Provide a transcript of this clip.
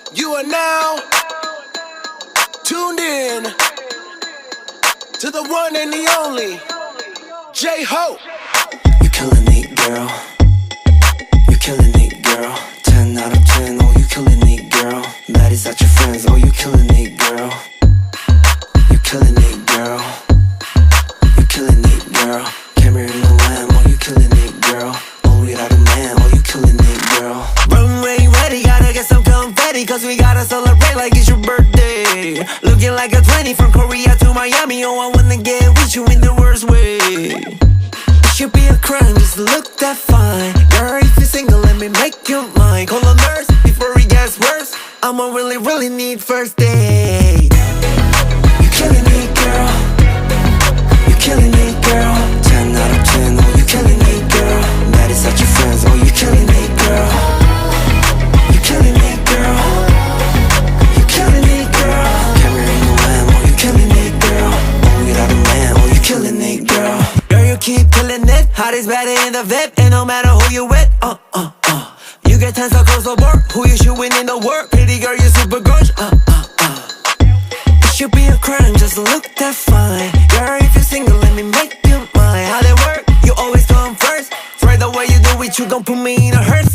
You are now tuned in to the one and the only J-Hope. You killing it, girl. You killing it, girl. 10 out of 10, oh, you killing it, girl. Baddies at your friends, oh, you killing it, girl. You killing it, girl. You killing it, girl. Camera in the lamb, oh, you killing it, girl. Oh, without a man, oh, you killing it, girl. Runway ready, gotta get some confetti, cause we gotta celebrate like it's your birthday. Looking like a 20 from Korea to Miami, oh, I wanna get with you in the worst way. It should be a crime just to look that fine. Girl, if you're single, let me make you mine. Call a nurse before it gets worse. I'ma really need first date. You killing it, girl. You killing it, girl. 10 out of 10, oh, you killing it, girl. Baddies at your friends, oh, you killing it, girl. You killing it, girl. You killing it, girl. Camera in the lamb, oh, you killing it, girl. Oh, without a man, oh, you killing it, girl. Girl, you keep killing it. Hottest better in the VIP, and no matter who you with, you get 10 so close to board. Who you shooting in the work? Pretty girl, you super gorgeous. It should be a crime just to look that fine. Girl, if you're single, let me make you mine. How they work? You always come first. Right the way you do it, you gon' put me in a hurt.